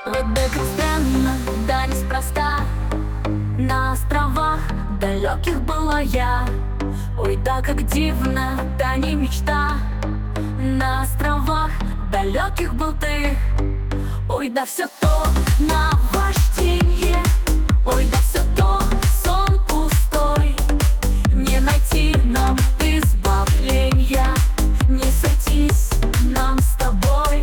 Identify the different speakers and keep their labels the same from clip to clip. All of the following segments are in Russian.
Speaker 1: Вот да как странно, да неспроста. На островах далеких была я. Ой, да как дивно, да не мечта. На островах далеких был ты. Ой, да все то наважденье. Ой, да все то сон пустой. Не найти нам избавления, не сойтись нам с тобой.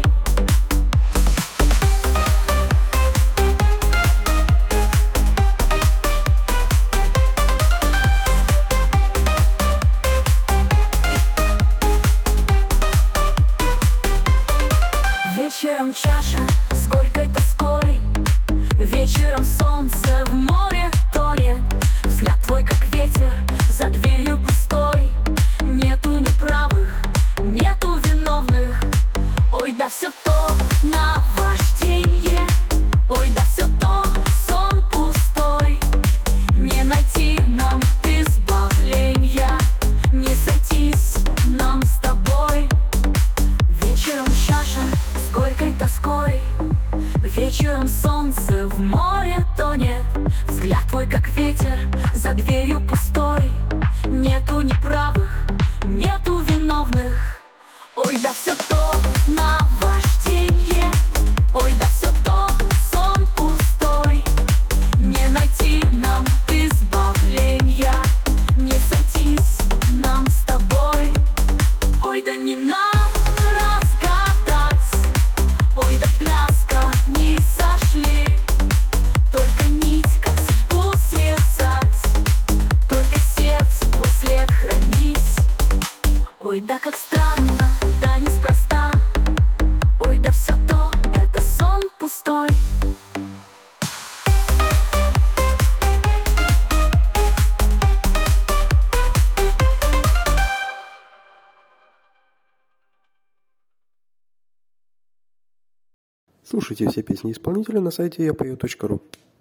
Speaker 1: Вечером чаша с горькой тоской, вечером солнце в море тонет. Взгляд твой как ветер, за дверью пустой. Нету неправых, нету виновных. Ой, да все то наважденье. Ой, да все то сон пустой. Не найти нам избавления, не сойтись нам с тобой. Вечером чаша с горькой тоской, вечером солнце в море тонет. Взгляд твой как ветер, за дверью пустой. Нету неправых, нету виновных. Ой, да все то наважденье. Ой, да все то сон пустой. Не найти нам избавления, не сойтись нам с тобой. Ой, да не нам разгадать. Ой, да пляска не сошли. Только нить, как судьбу связать, только сердце твой след хранить. Ой, да как странно, да неспроста. Ой, да все то, это сон пустой.
Speaker 2: Слушайте все песни исполнителя на сайте yapою.ru.